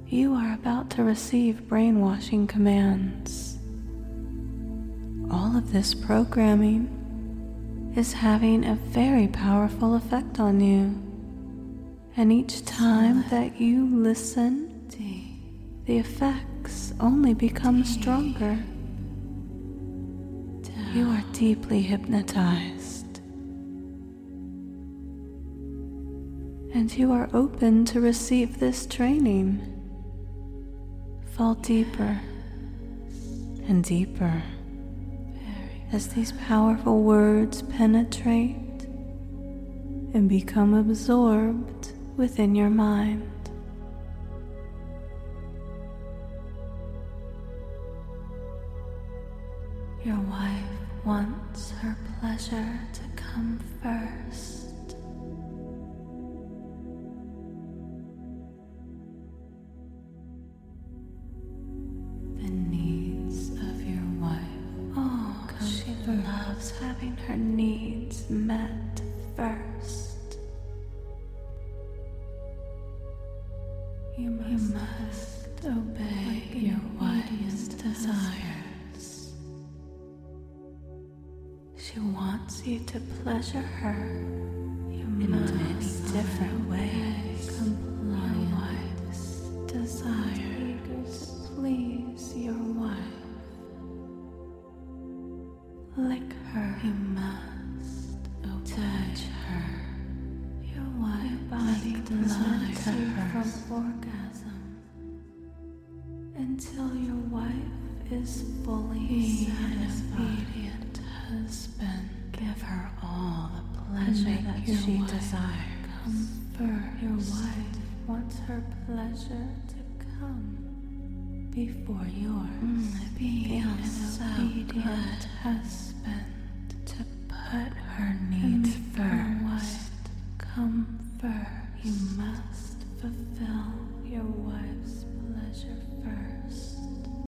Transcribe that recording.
You are about to receive brainwashing commands. All of this programming is having a very powerful effect on you. And each time that you listen, the effects only become stronger. You are deeply hypnotized. And you are open to receive this training. Fall deeper and deeper as these powerful words penetrate and become absorbed within your mind. Your wife wants her pleasure to come first. The needs of your wife. Oh, she loves having her needs met first. You must obey your wife's desires. She wants you to pleasure her in many different ways. Your wife's desires to please your wife. Lick her. You must touch her. Your wife's body does not come from orgasm until your wife is fully satisfied. Husband, give her all the pleasure that she desires. Comfort. Your wife wants her pleasure to come before yours. Be an obedient husband to put her needs first. Your wife come first. You must fulfill your wife's pleasure first.